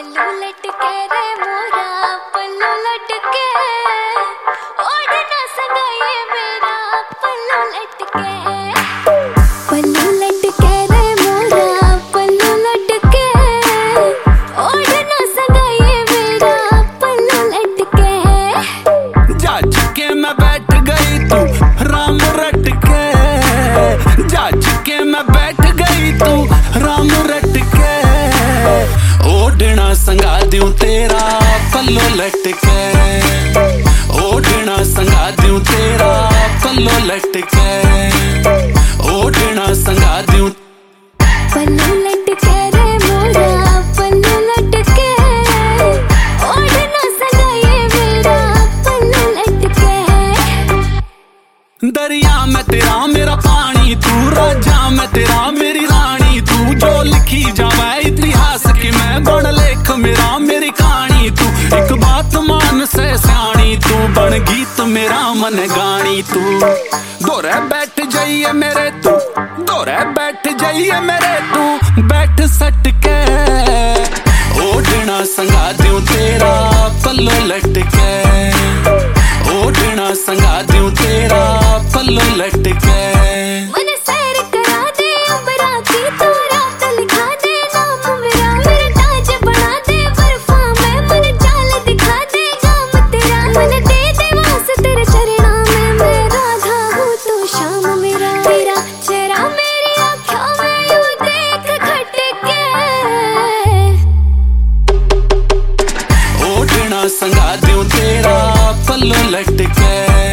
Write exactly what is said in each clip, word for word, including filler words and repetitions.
पल्लू लटके रे मोरा पल्लू लटके ओढ़ना संगा ये मेरा पल्लू लटके पल्लू लटके रे मोरा पल्लू लटके ओढ़ना संगा ये मेरा पल्लू लटके जा चुके मैं बैठ गई तू राम रट के जा चुके मैं बैठ गई तू राम रट के ओढ़ना संगा दूं तेरा पल्लो लटके ओढ़ना संगा दूं तेरा पल्लो लटके ओढ़ना संगा दूं पल्लू लटके रे मोरा पल्लू लटके ओढ़ना संगा ये मेरा पल्लू लटके दरिया में तेरा मेरा पानी तू राजा में तेरा मेरी रानी तू जो लिखी जावे इतिहास की मैं बड़ लेख मेरा मेरी कहानी तू एक बात मान से सियानी तू बन गीत मेरा मन गानी तू दोरे बैठ जाइए मेरे तू दोरे बैठ जाइए मेरे तू बैठ सट के ओढ़ना संगा दूं तेरा पल्लो लटके ओढ़ना संगा दूं तेरा पल्लो लटके मन सैर करा दे अंबरा की तू रात लिखा दे नाम मेरा मेरा ताज बना दे बर्फा में मन जाल दिखा दे काम तेरा मन दे दे वास तेरे चरणों में मैं राधा हूँ तू शाम मेरा तेरा चेहरा मेरी आँखों में यूं देख खटके ओढ़ना संगा दूं तेरा पल्लो लटके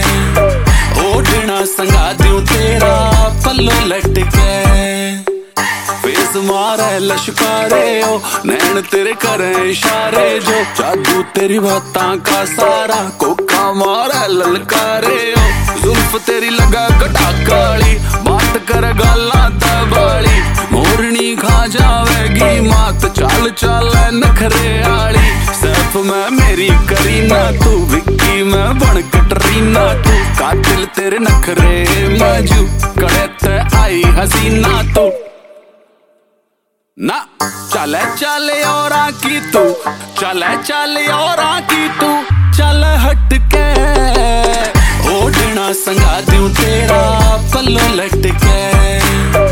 ओढ़ना संगा दूं तेरा पल्लो लटके फेस मारे लश्कारे ओ नैन तेरे करे इशारे जो जादू तेरी बातां का सारा कोका मारे ललकारे ओ जुल्फ तेरी लगा कटा काली बात कर गाला तबाली मोरनी खा जावेगी मात चाल चाल नखरे आली सैफ में मेरी करीना तू विक्की में बन कटरीना तू कातिल तेरे नखरे मजू कड़े ते आई हसीना तू ना चले चले और की तू चले चले और की तू चल हट के ओढ़ना संगा दूं तेरा पल्लो लटके